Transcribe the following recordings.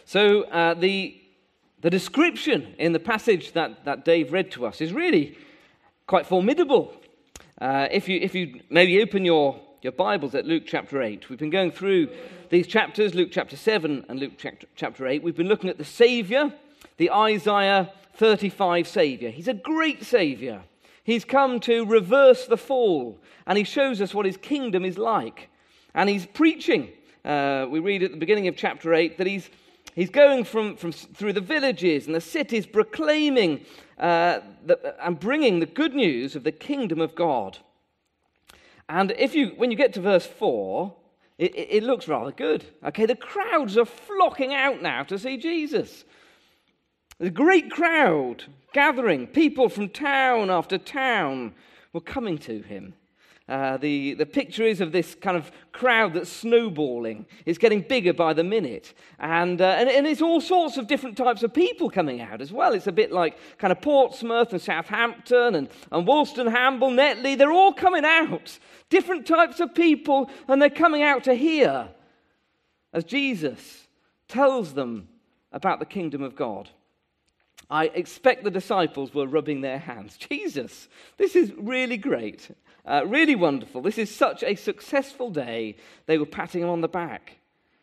The description in the passage that Dave read to us is really quite formidable. If you maybe open your Bibles at Luke chapter 8, we've been going through these chapters, Luke chapter 7 and Luke chapter 8. We've been looking at the Saviour, the Isaiah 35 Saviour. He's a great Saviour. He's come to reverse the fall, and he shows us what his kingdom is like. And he's preaching. We read at the beginning of chapter 8 that he's going from through the villages and the cities, proclaiming and bringing the good news of the kingdom of God. And when you get to verse 4, it looks rather good. Okay, the crowds are flocking out now to see Jesus. The great crowd gathering, people from town after town were coming to him. The picture is of this kind of crowd that's snowballing. It's getting bigger by the minute. And it's all sorts of different types of people coming out as well. It's a bit like kind of Portsmouth and Southampton and Wolstenhamble, Netley. They're all coming out. Different types of people, and they're coming out to hear as Jesus tells them about the kingdom of God. I expect the disciples were rubbing their hands. Jesus, this is really great. Really wonderful. This is such a successful day. They were patting him on the back.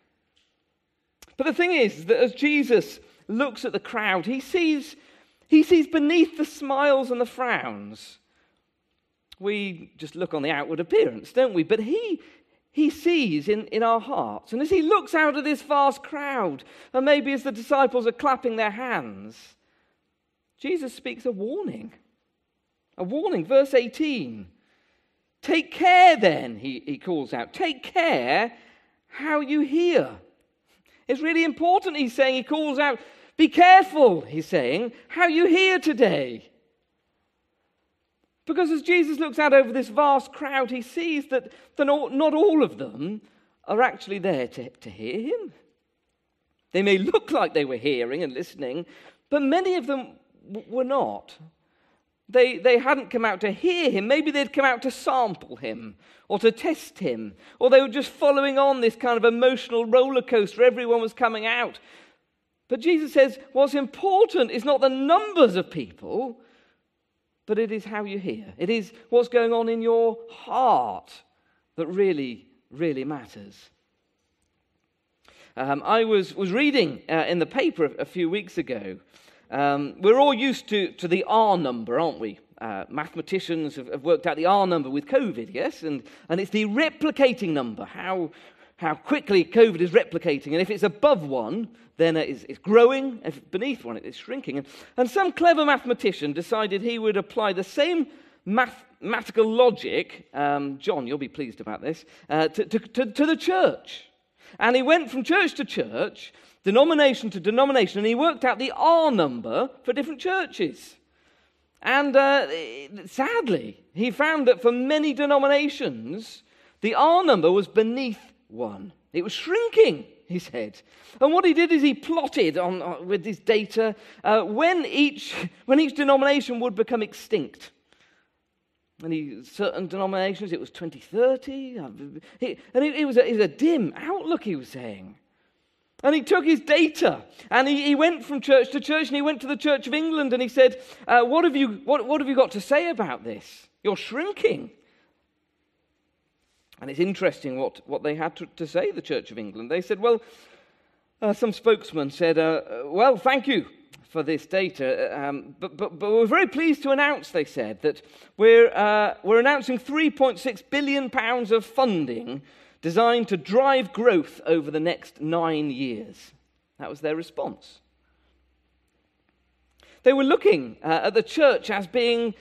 But the thing is that as Jesus looks at the crowd, he sees beneath the smiles and the frowns. We just look on the outward appearance, don't we? But he sees in our hearts. And as he looks out at this vast crowd, and maybe as the disciples are clapping their hands, Jesus speaks a warning. A warning, verse 18. Take care then, he calls out. Take care how you hear. It's really important, he's saying. He calls out, be careful, he's saying, how you hear today. Because as Jesus looks out over this vast crowd, he sees that not all of them are actually there to hear him. They may look like they were hearing and listening, but many of them were not. They hadn't come out to hear him. Maybe they'd come out to sample him or to test him. Or they were just following on this kind of emotional roller coaster. Everyone was coming out. But Jesus says what's important is not the numbers of people, but it is how you hear. It is what's going on in your heart that really, really matters. I was reading in the paper a few weeks ago. We're all used to the R number, aren't we? Mathematicians have worked out the R number with COVID, yes? And it's the replicating number, how quickly COVID is replicating. And if it's above 1, then it's growing. If beneath 1, it's shrinking. And some clever mathematician decided he would apply the same mathematical logic, John, you'll be pleased about this, to the church. And he went from church to church, denomination to denomination, and he worked out the R number for different churches. And sadly, he found that for many denominations, the R number was beneath 1. It was shrinking, he said. And what he did is he plotted with this data when each denomination would become extinct. And certain denominations, it was 2030. It was a dim outlook, he was saying. And he took his data, and he went from church to church, and he went to the Church of England, and he said, what have you got to say about this? You're shrinking. And it's interesting what they had to say, the Church of England. They said, some spokesman said, well, thank you for this data, but we're very pleased to announce, they said, that we're announcing £3.6 billion of funding designed to drive growth over the next 9 years. That was their response. They were looking at the church as being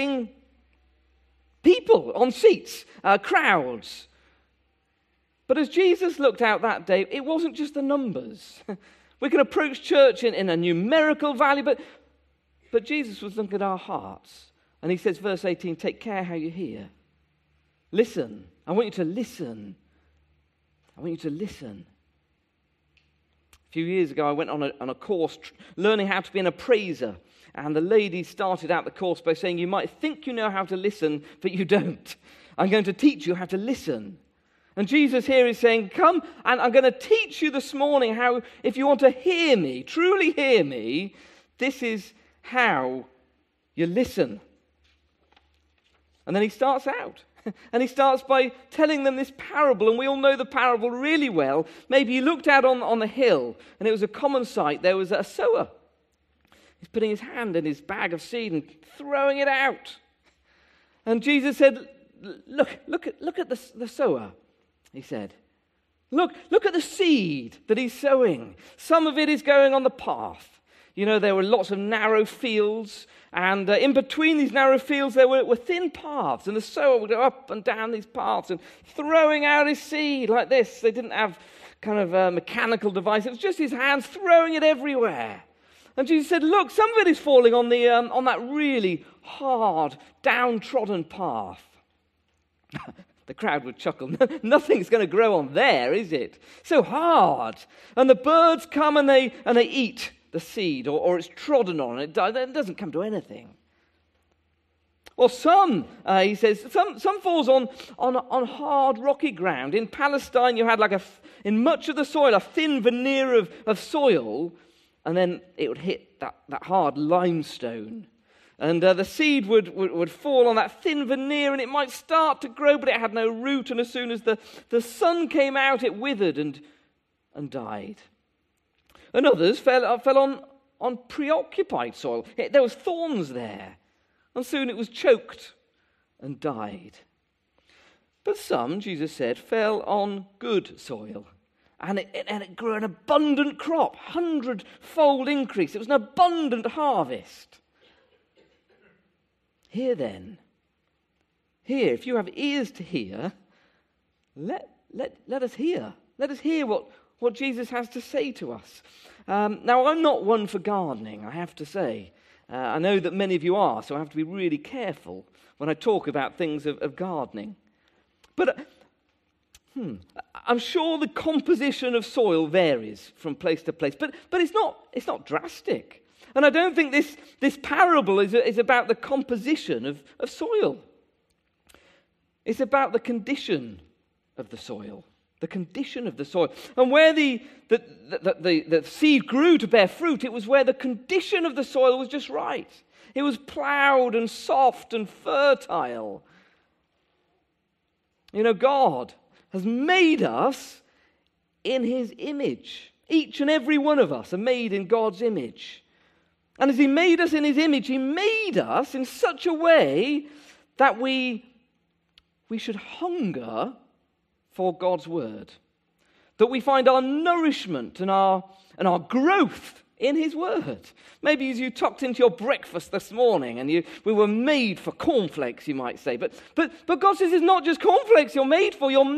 people on seats, crowds. But as Jesus looked out that day, it wasn't just the numbers. We can approach church in a numerical value, but Jesus was looking at our hearts. And he says, verse 18, take care how you hear. Listen. I want you to listen. I want you to listen. A few years ago, I went on a course learning how to be an appraiser. And the lady started out the course by saying, you might think you know how to listen, but you don't. I'm going to teach you how to listen. And Jesus here is saying, come, and I'm going to teach you this morning how, if you want to hear me, truly hear me, this is how you listen. And then he starts out. And he starts by telling them this parable, and we all know the parable really well. Maybe you looked out on the hill, and it was a common sight. There was a sower. He's putting his hand in his bag of seed and throwing it out. And Jesus said, look at the sower, he said. Look at the seed that he's sowing. Some of it is going on the path. You know, there were lots of narrow fields, and in between these narrow fields there were thin paths, and the sower would go up and down these paths and throwing out his seed like this. They didn't have kind of a mechanical device. It was just his hands throwing it everywhere. And Jesus said, look, some of it is falling on that really hard, downtrodden path. The crowd would chuckle. Nothing's going to grow on there, is it? So hard. And the birds come and they eat the seed, or it's trodden on, it doesn't come to anything. Or some, he says, some falls on hard, rocky ground. In Palestine, you had in much of the soil, a thin veneer of soil, and then it would hit that hard limestone. And the seed would fall on that thin veneer, and it might start to grow, but it had no root, and as soon as the sun came out, it withered and died. And others fell on preoccupied soil. There was thorns there, and soon it was choked and died. But some, Jesus said, fell on good soil, and it grew an abundant crop, 100-fold increase. It was an abundant harvest. Hear then. Hear, if you have ears to hear, let us hear. Let us hear what Jesus has to say to us. Now, I'm not one for gardening, I have to say. I know that many of you are, so I have to be really careful when I talk about things of gardening. But I'm sure the composition of soil varies from place to place, but it's not drastic. And I don't think this parable is about the composition of soil. It's about the condition of the soil. The condition of the soil. And where the seed grew to bear fruit, it was where the condition of the soil was just right. It was ploughed and soft and fertile. You know, God has made us in his image. Each and every one of us are made in God's image. And as he made us in his image, he made us in such a way that we should hunger for God's word. That we find our nourishment and our growth in his word. Maybe as you tucked into your breakfast this morning and we were made for cornflakes, you might say. But God says it's not just cornflakes you're made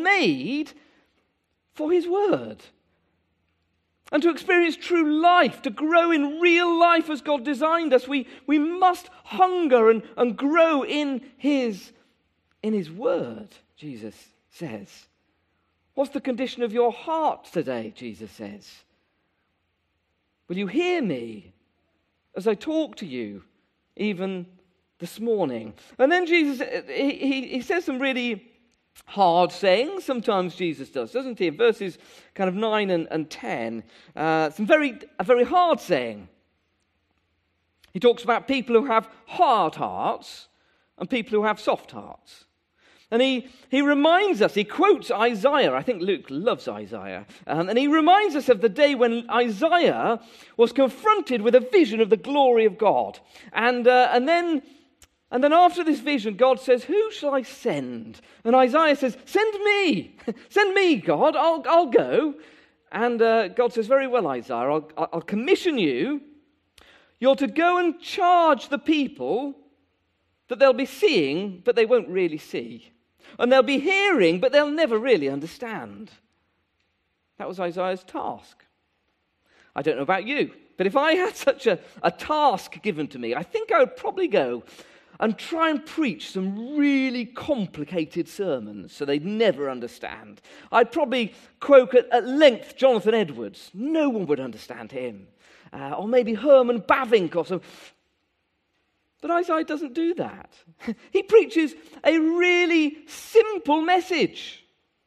for his word. And to experience true life, to grow in real life as God designed us, we must hunger and grow in his word, Jesus says. What's the condition of your heart today, Jesus says? Will you hear me as I talk to you, even this morning? And then Jesus, he says some really hard sayings. Sometimes Jesus does, doesn't he? In verses kind of 9 and 10, a very hard saying. He talks about people who have hard hearts and people who have soft hearts. And he reminds us, he quotes Isaiah. I think Luke loves Isaiah. And he reminds us of the day when Isaiah was confronted with a vision of the glory of God. And then after this vision, God says, who shall I send? And Isaiah says, send me. Send me, God. I'll go. And God says, very well, Isaiah, I'll commission you. You're to go and charge the people that they'll be seeing, but they won't really see. And they'll be hearing, but they'll never really understand. That was Isaiah's task. I don't know about you, but if I had such a task given to me, I think I would probably go and try and preach some really complicated sermons so they'd never understand. I'd probably quote at length Jonathan Edwards. No one would understand him. Or maybe Herman Bavinck or some. But Isaiah doesn't do that. He preaches a really simple message.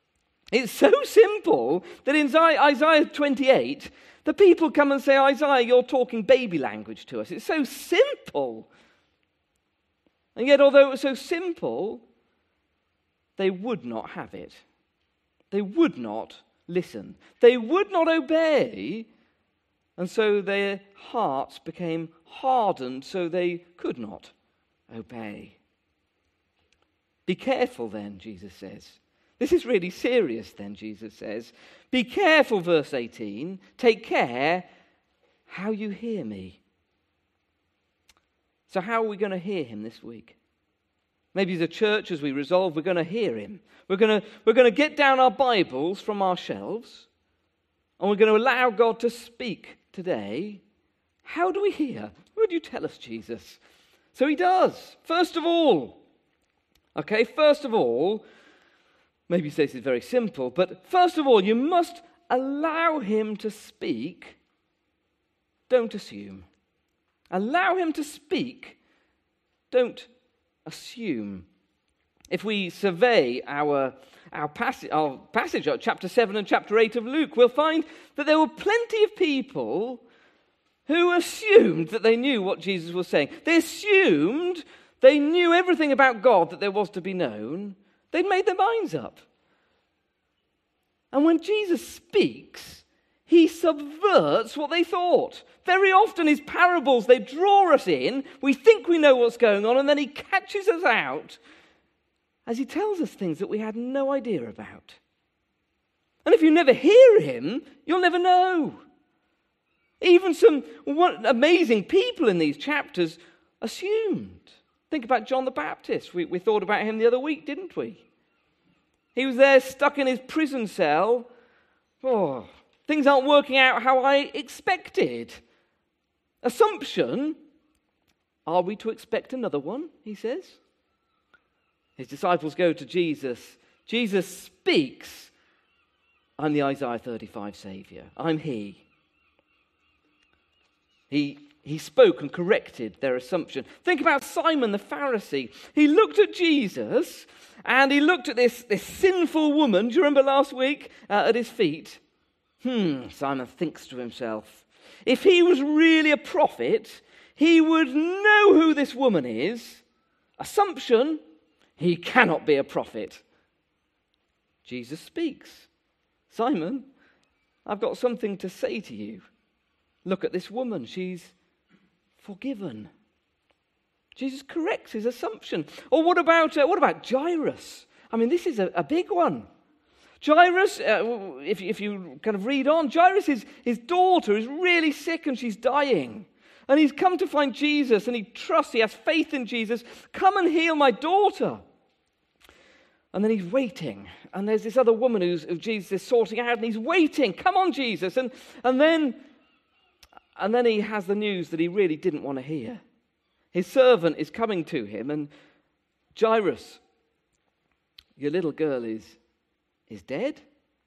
It's so simple that in Isaiah 28, the people come and say, Isaiah, you're talking baby language to us. It's so simple. And yet, although it was so simple, they would not have it. They would not listen. They would not obey. And so their hearts became hardened, so they could not obey. Be careful then, Jesus says. This is really serious then, Jesus says. Be careful, verse 18. Take care how you hear me. So how are we going to hear him this week? Maybe as a church, as we resolve, we're going to hear him. We're going to get down our Bibles from our shelves, and we're going to allow God to speak today. How do we hear? Would you tell us, Jesus? So he does. First of all, maybe you say this is very simple, but first of all, you must allow him to speak. Don't assume. Allow him to speak. Don't assume. If we survey our passage, chapter 7 and chapter 8 of Luke, we'll find that there were plenty of people who assumed that they knew what Jesus was saying. They assumed they knew everything about God that there was to be known. They'd made their minds up. And when Jesus speaks, he subverts what they thought. Very often his parables, they draw us in. We think we know what's going on, and then he catches us out as he tells us things that we had no idea about. And if you never hear him, you'll never know. Even some amazing people in these chapters assumed. Think about John the Baptist. We thought about him the other week, didn't we? He was there stuck in his prison cell. Oh, things aren't working out how I expected. Assumption. Are we to expect another one, he says? His disciples go to Jesus. Jesus speaks. I'm the Isaiah 35 Saviour. I'm he. He spoke and corrected their assumption. Think about Simon the Pharisee. He looked at Jesus and he looked at this sinful woman, do you remember last week, at his feet? Simon thinks to himself, if he was really a prophet, he would know who this woman is. Assumption, he cannot be a prophet. Jesus speaks. Simon, I've got something to say to you. Look at this woman. She's forgiven. Jesus corrects his assumption. Or what about Jairus? I mean, this is a big one. Jairus, if you kind of read on, Jairus, his daughter is really sick and she's dying. And he's come to find Jesus and he has faith in Jesus. Come and heal my daughter. And then he's waiting. And there's this other woman who Jesus is sorting out and he's waiting. Come on, Jesus. And then he has the news that he really didn't want to hear. His servant is coming to him and Jairus, your little girl is dead.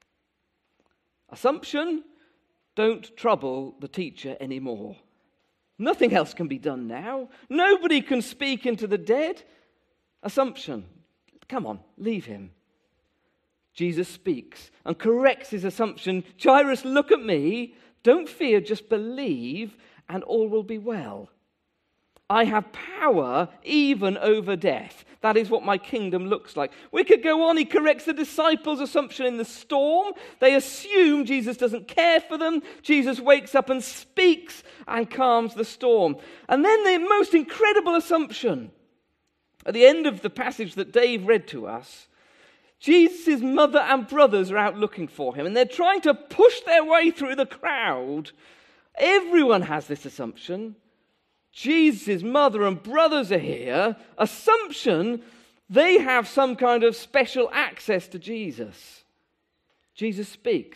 Assumption, don't trouble the teacher anymore. Nothing else can be done now. Nobody can speak into the dead. Assumption, come on, leave him. Jesus speaks and corrects his assumption. Jairus, look at me. Don't fear, just believe, and all will be well. I have power even over death. That is what my kingdom looks like. We could go on. He corrects the disciples' assumption in the storm. They assume Jesus doesn't care for them. Jesus wakes up and speaks and calms the storm. And then the most incredible assumption. At the end of the passage that Dave read to us, Jesus' mother and brothers are out looking for him, and they're trying to push their way through the crowd. Everyone has this assumption. Jesus' mother and brothers are here. Assumption, they have some kind of special access to Jesus. Jesus speaks.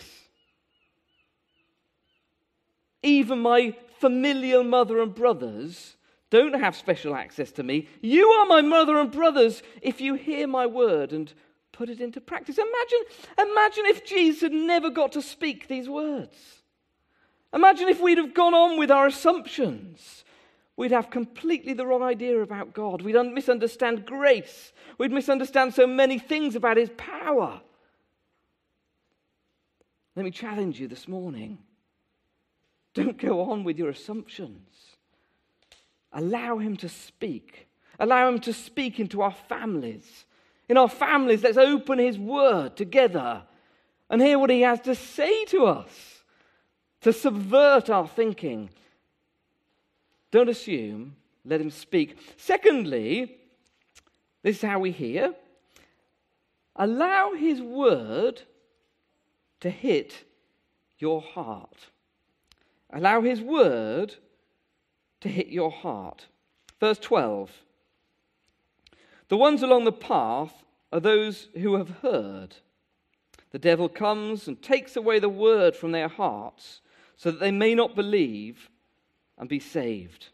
Even my familial mother and brothers don't have special access to me. You are my mother and brothers if you hear my word and put it into practice. Imagine if Jesus had never got to speak these words. Imagine if we'd have gone on with our assumptions. We'd have completely the wrong idea about God. We'd misunderstand grace. We'd misunderstand so many things about his power. Let me challenge you this morning. Don't go on with your assumptions. Allow him to speak. Allow him to speak into our families. In our families, let's open his word together and hear what he has to say to us to subvert our thinking. Don't assume, let him speak. Secondly, this is how we hear. Allow his word to hit your heart. Allow his word to hit your heart. Verse 12. The ones along the path are those who have heard. The devil comes and takes away the word from their hearts so that they may not believe and be saved.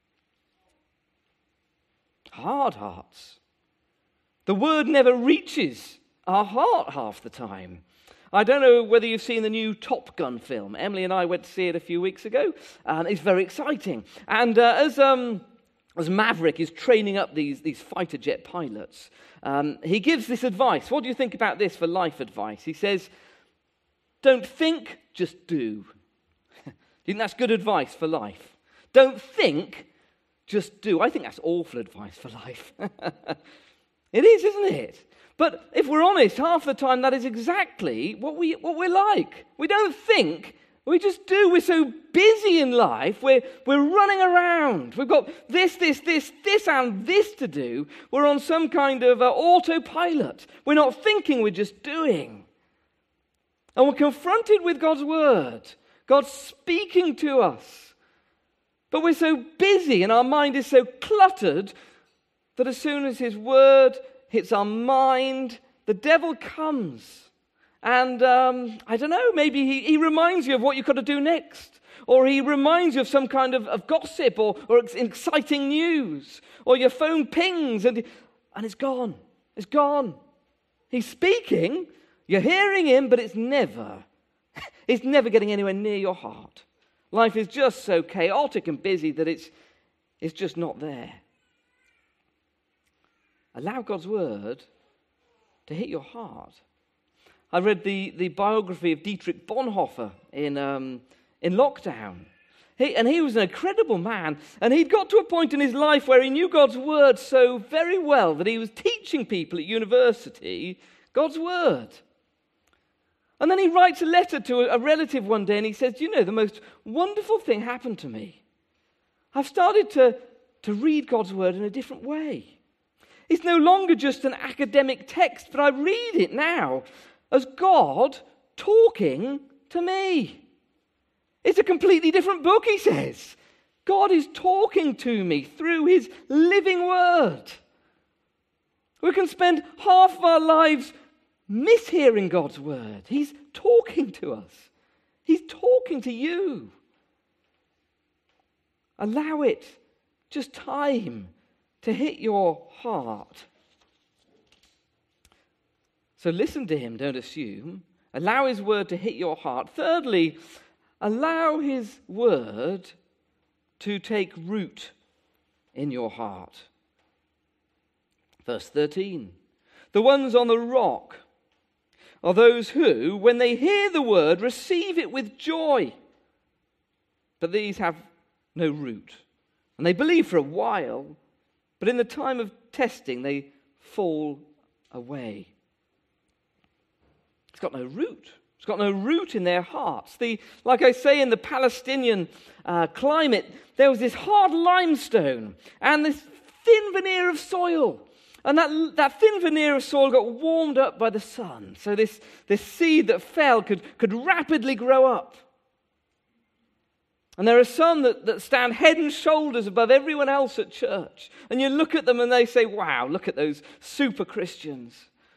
Hard hearts. The word never reaches our heart half the time. I don't know whether you've seen the new Top Gun film. Emily and I went to see it a few weeks ago. It's very exciting. And as Maverick is training up these fighter jet pilots, he gives this advice. What do you think about this for life advice? He says, don't think, just do. Do you think that's good advice for life? Don't think, just do. I think that's awful advice for life. It is, isn't it? But if we're honest, half the time that is exactly what we're like. We don't think, we just do. We're so busy in life, we're running around. We've got this, and this to do. We're on some kind of autopilot. We're not thinking, we're just doing. And we're confronted with God's word, God speaking to us. But we're so busy and our mind is so cluttered that as soon as his word hits our mind, the devil comes. And I don't know, maybe he reminds you of what you've got to do next. Or he reminds you of some kind of gossip or exciting news. Or your phone pings and it's gone. It's gone. He's speaking, you're hearing him, but it's never getting anywhere near your heart. Life is just so chaotic and busy that it's just not there. Allow God's word to hit your heart. I read the biography of Dietrich Bonhoeffer in lockdown. He was an incredible man, and he'd got to a point in his life where he knew God's word so very well that he was teaching people at university God's word. And then he writes a letter to a relative one day, and he says, you know, the most wonderful thing happened to me. I've started to read God's word in a different way. It's no longer just an academic text, but I read it now as God talking to me. It's a completely different book, he says. God is talking to me through his living word. We can spend half of our lives mishearing God's word. He's talking to us. He's talking to you. Allow it just time to hit your heart. So listen to him, don't assume. Allow his word to hit your heart. Thirdly, allow his word to take root in your heart. Verse 13. The ones on the rock are those who, when they hear the word, receive it with joy. But these have no root. And they believe for a while, but in the time of testing, they fall away. It's got no root. It's got no root in their hearts. Like I say, in the Palestinian climate, there was this hard limestone and this thin veneer of soil. And that thin veneer of soil got warmed up by the sun. So this seed that fell could rapidly grow up. And there are some that stand head and shoulders above everyone else at church. And you look at them and they say, wow, look at those super Christians.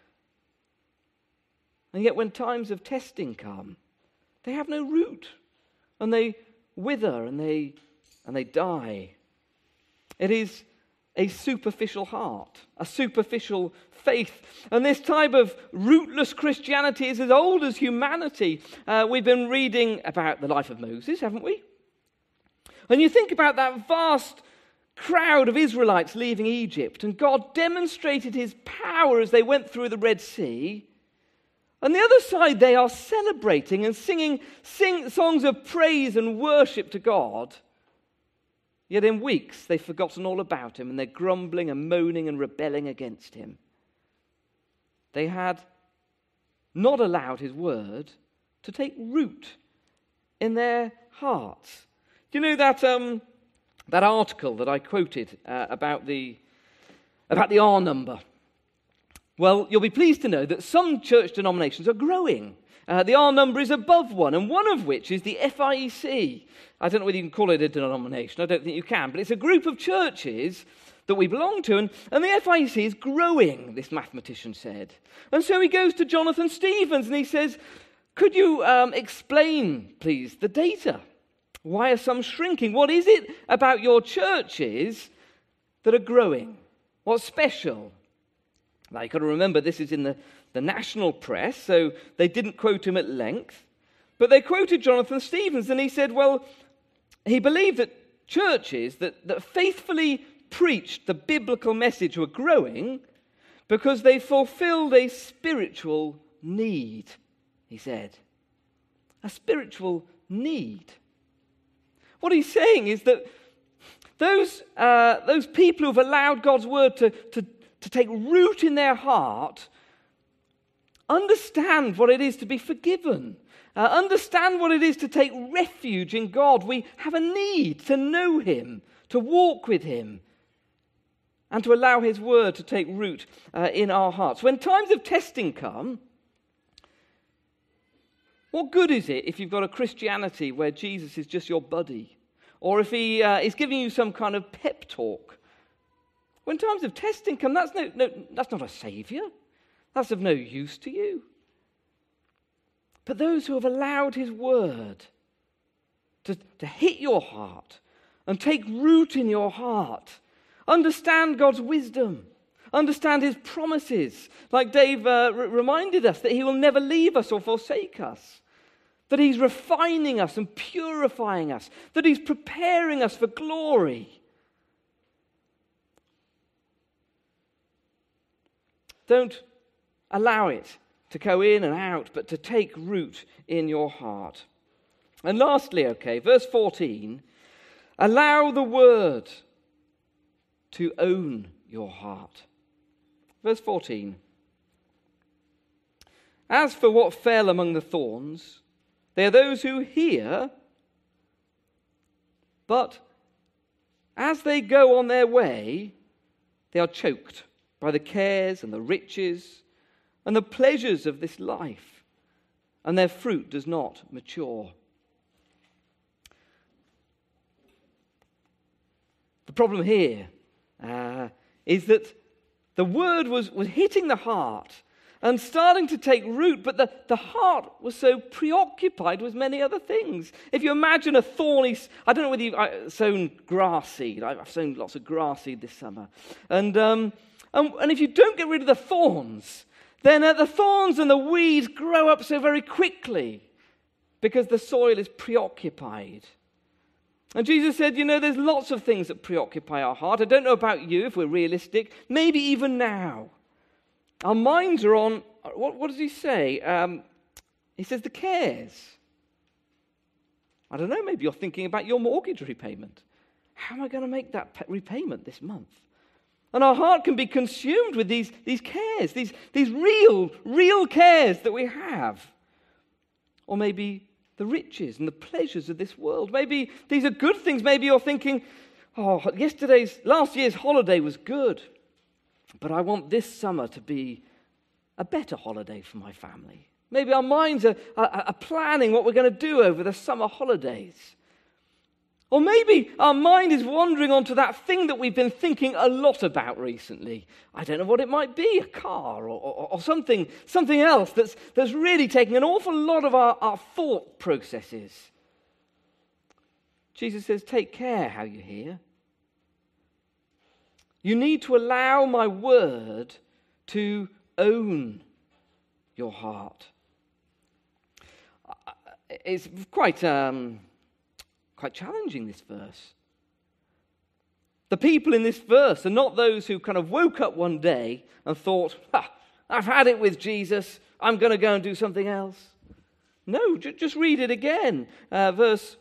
And yet when times of testing come, they have no root. And they wither and they die. It is a superficial heart, a superficial faith. And this type of rootless Christianity is as old as humanity. We've been reading about the life of Moses, haven't we? And you think about that vast crowd of Israelites leaving Egypt, and God demonstrated his power as they went through the Red Sea. On the other side, they are celebrating and singing songs of praise and worship to God. Yet in weeks, they've forgotten all about him, and they're grumbling and moaning and rebelling against him. They had not allowed his word to take root in their hearts. Do you know that article that I quoted about the R number? Well, you'll be pleased to know that some church denominations are growing. The R number is above 1, and one of which is the FIEC. I don't know whether you can call it a denomination. I don't think you can, but it's a group of churches that we belong to, and the FIEC is growing, this mathematician said. And so he goes to Jonathan Stevens and he says, could you explain, please, the data? Why are some shrinking? What is it about your churches that are growing? What's special? Now, you've got to remember, this is in the national press, so they didn't quote him at length. But they quoted Jonathan Stevens, and he said, well, he believed that churches that faithfully preached the biblical message were growing because they fulfilled a spiritual need, he said. A spiritual need. What he's saying is that those people who've allowed God's word to take root in their heart understand what it is to be forgiven, understand what it is to take refuge in God. We have a need to know him, to walk with him, and to allow his word to take root in our hearts. When times of testing come, what good is it if you've got a Christianity where Jesus is just your buddy, or if he is giving you some kind of pep talk? When times of testing come, that's not a saviour. That's of no use to you. But those who have allowed his word to hit your heart and take root in your heart, understand God's wisdom, understand his promises, like Dave reminded us, that he will never leave us or forsake us, that he's refining us and purifying us, that he's preparing us for glory. Don't allow it to go in and out, but to take root in your heart. And lastly, verse 14, allow the word to own your heart. Verse 14, as for what fell among the thorns, they are those who hear, but as they go on their way, they are choked by the cares and the riches and the pleasures of this life, and their fruit does not mature. The problem here is that the word was hitting the heart and starting to take root, but the heart was so preoccupied with many other things. If you imagine a thorny, I don't know whether you've sown grass seed. I've sown lots of grass seed this summer. And if you don't get rid of the thorns, then the thorns and the weeds grow up so very quickly because the soil is preoccupied. And Jesus said, there's lots of things that preoccupy our heart. I don't know about you, if we're realistic, maybe even now. Our minds are on, what does he say? He says the cares. I don't know, maybe you're thinking about your mortgage repayment. How am I going to make that repayment this month? And our heart can be consumed with these cares, these real cares that we have. Or maybe the riches and the pleasures of this world. Maybe these are good things. Maybe you're thinking, last year's holiday was good, but I want this summer to be a better holiday for my family. Maybe our minds are planning what we're going to do over the summer holidays. Or maybe our mind is wandering onto that thing that we've been thinking a lot about recently. I don't know what it might be, a car or something else that's really taking an awful lot of our thought processes. Jesus says, take care how you hear. You need to allow my word to own your heart. It's quite challenging, this verse. The people in this verse are not those who kind of woke up one day and thought, I've had it with Jesus. I'm going to go and do something else. No, just read it again. Verse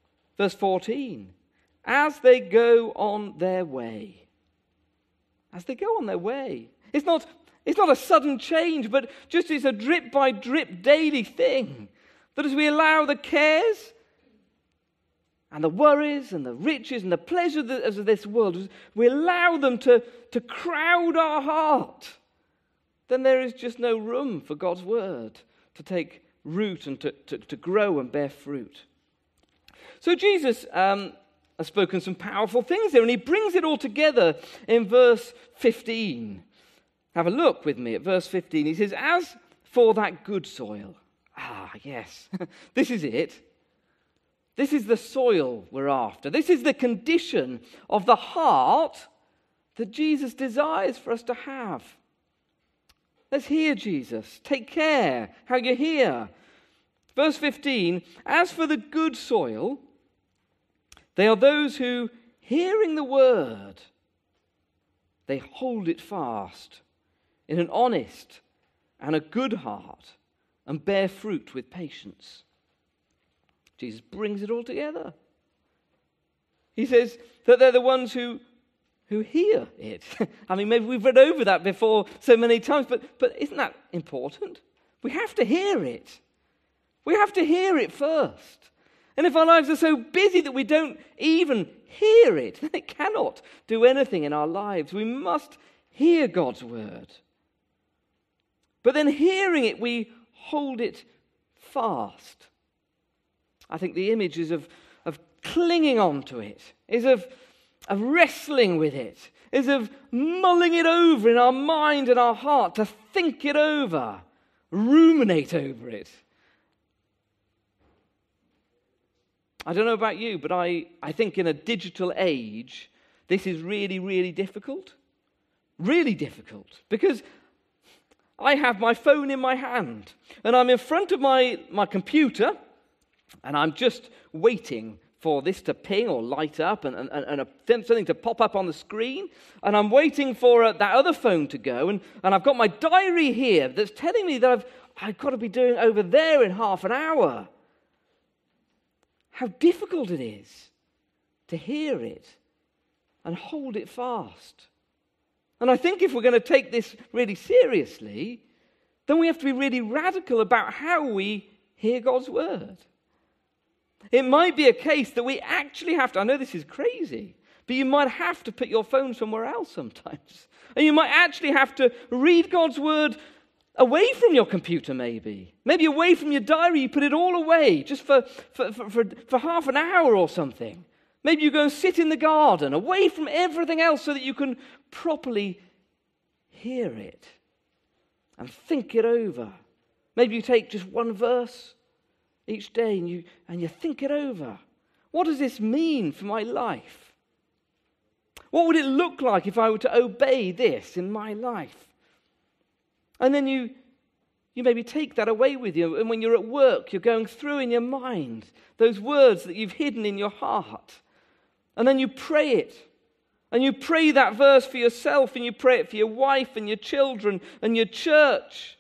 14. As they go on their way. As they go on their way. It's not a sudden change, but just it's a drip by drip daily thing. That as we allow the cares and the worries and the riches and the pleasures of this world, as we allow them to crowd our heart, then there is just no room for God's word to take root and to grow and bear fruit. So Jesus has spoken some powerful things there, and he brings it all together in verse 15. Have a look with me at verse 15. He says, as for that good soil. Yes, this is it. This is the soil we're after. This is the condition of the heart that Jesus desires for us to have. Let's hear Jesus. Take care how you hear. Verse 15, as for the good soil, they are those who, hearing the word, they hold it fast in an honest and a good heart and bear fruit with patience. Jesus brings it all together. He says that they're the ones who hear it. I mean, maybe we've read over that before so many times, but isn't that important? We have to hear it. We have to hear it first. And if our lives are so busy that we don't even hear it, then it cannot do anything in our lives. We must hear God's word. But then hearing it, we hold it fast. I think the image is of clinging on to it, is of wrestling with it, is of mulling it over in our mind and our heart, to think it over, ruminate over it. I don't know about you, but I think in a digital age, this is really, really difficult. Really difficult. Because I have my phone in my hand, and I'm in front of my computer, and I'm just waiting for this to ping or light up and something to pop up on the screen, and I'm waiting for that other phone to go, and I've got my diary here that's telling me that I've got to be doing over there in half an hour. How difficult it is to hear it and hold it fast. And I think if we're going to take this really seriously, then we have to be really radical about how we hear God's word. It might be a case that we actually have to, I know this is crazy, but you might have to put your phone somewhere else sometimes. And you might actually have to read God's word away from your computer, maybe. Maybe away from your diary, you put it all away just for half an hour or something. Maybe you go and sit in the garden, away from everything else, so that you can properly hear it and think it over. Maybe you take just one verse each day and you think it over. What does this mean for my life? What would it look like if I were to obey this in my life? And then you maybe take that away with you, and when you're at work, you're going through in your mind those words that you've hidden in your heart. And then you pray it. And you pray that verse for yourself, and you pray it for your wife and your children and your church.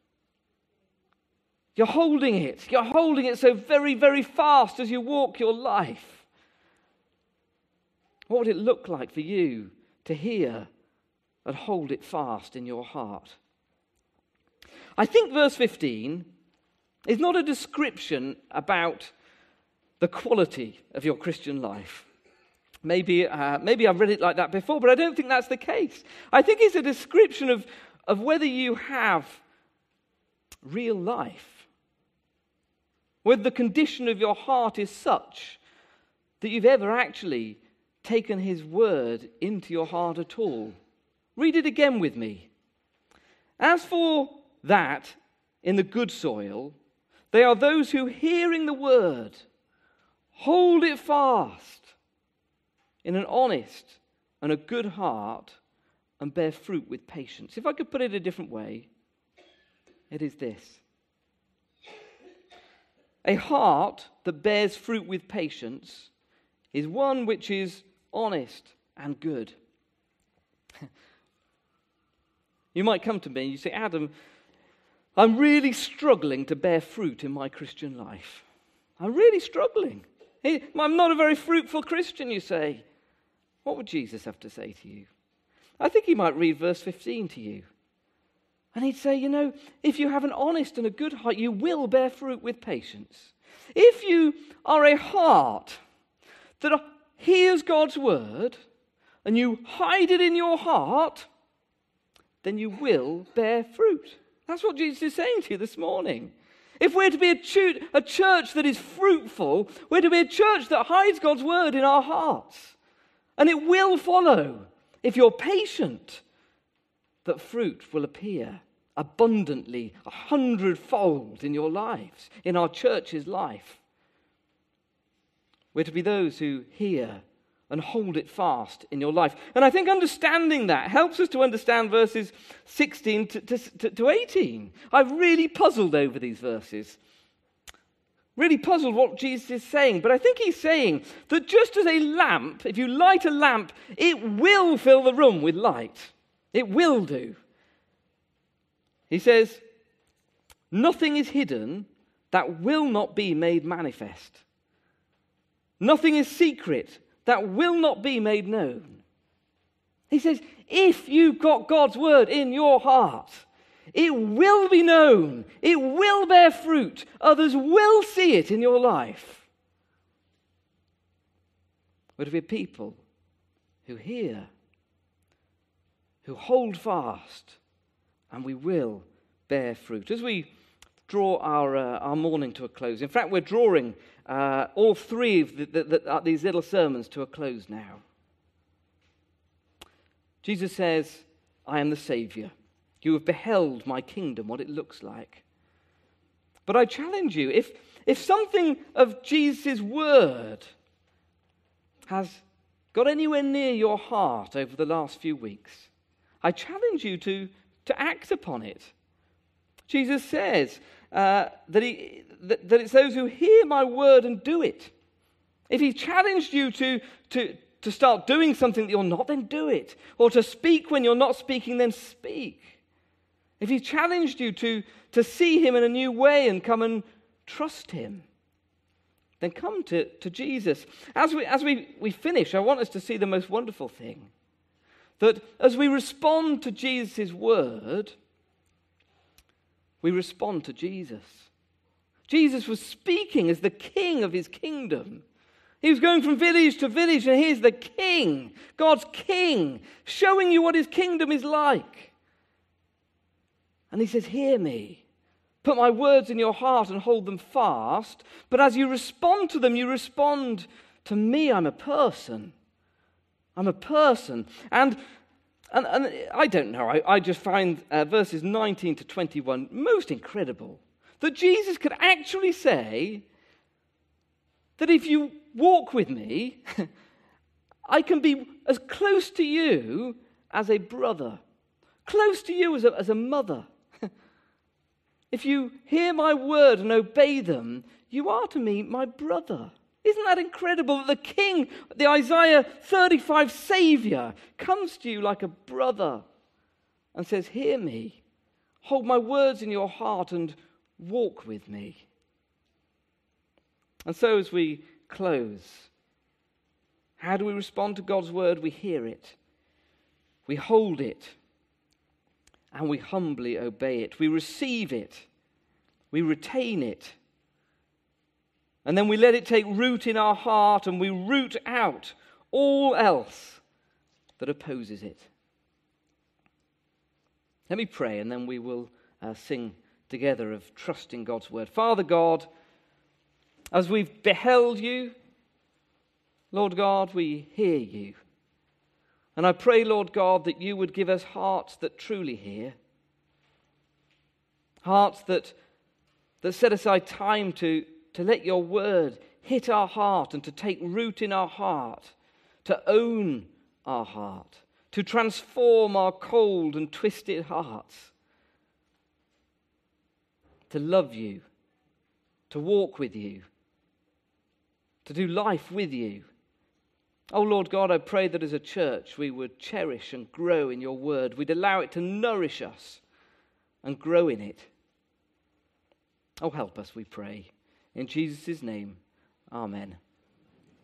You're holding it. You're holding it so very, very fast as you walk your life. What would it look like for you to hear and hold it fast in your heart? I think verse 15 is not a description about the quality of your Christian life. Maybe I've read it like that before, but I don't think that's the case. I think it's a description of whether you have real life, whether the condition of your heart is such that you've ever actually taken his word into your heart at all. Read it again with me. As for that in the good soil, they are those who, hearing the word, hold it fast in an honest and a good heart and bear fruit with patience. If I could put it a different way, it is this. A heart that bears fruit with patience is one which is honest and good. You might come to me and you say, Adam, I'm really struggling to bear fruit in my Christian life. I'm really struggling. I'm not a very fruitful Christian, you say. What would Jesus have to say to you? I think he might read verse 15 to you. And he'd say, if you have an honest and a good heart, you will bear fruit with patience. If you are a heart that hears God's word and you hide it in your heart, then you will bear fruit. That's what Jesus is saying to you this morning. If we're to be a church that is fruitful, we're to be a church that hides God's word in our hearts. And it will follow, if you're patient, that fruit will appear abundantly, 100-fold in your lives, in our church's life. We're to be those who hear and hold it fast in your life. And I think understanding that helps us to understand verses 16 to 18. I've really puzzled over these verses. Really puzzled what Jesus is saying. But I think he's saying that just as a lamp, if you light a lamp, it will fill the room with light. It will do. He says, nothing is hidden that will not be made manifest. Nothing is secret that will not be made known. He says, if you've got God's word in your heart, it will be known. It will bear fruit. Others will see it in your life. We're to be a people who hear, who hold fast, and we will bear fruit. As we draw our morning to a close, in fact, we're drawing all three of these little sermons to a close now. Jesus says, I am the Saviour. You have beheld my kingdom, what it looks like. But I challenge you, if something of Jesus' word has got anywhere near your heart over the last few weeks, I challenge you to act upon it. Jesus says that it's those who hear my word and do it. If he challenged you to start doing something that you're not, then do it. Or to speak when you're not speaking, then speak. If he challenged you to see him in a new way and come and trust him, then come to Jesus. As we finish, I want us to see the most wonderful thing. That as we respond to Jesus' word, we respond to Jesus. Jesus was speaking as the king of his kingdom. He was going from village to village, and here's the king, God's king, showing you what his kingdom is like. And he says, hear me. Put my words in your heart and hold them fast. But as you respond to them, you respond to me. I'm a person. I'm a person. And I don't know, I just find verses 19 to 21 most incredible. That Jesus could actually say that if you walk with me, I can be as close to you as a brother, close to you as a mother. If you hear my word and obey them, you are to me my brother. Isn't that incredible that the king, the Isaiah 35 Savior, comes to you like a brother and says, hear me, hold my words in your heart and walk with me. And so as we close, how do we respond to God's word? We hear it, we hold it, and we humbly obey it. We receive it, we retain it, and then we let it take root in our heart, and we root out all else that opposes it. Let me pray, and then we will sing together of trusting God's word. Father God, as we've beheld you, Lord God, we hear you. And I pray, Lord God, that you would give us hearts that truly hear. Hearts that set aside time to let your word hit our heart and to take root in our heart, to own our heart, to transform our cold and twisted hearts, to love you, to walk with you, to do life with you. Oh Lord God, I pray that as a church we would cherish and grow in your word. We'd allow it to nourish us and grow in it. Oh, help us, we pray. In Jesus' name, amen.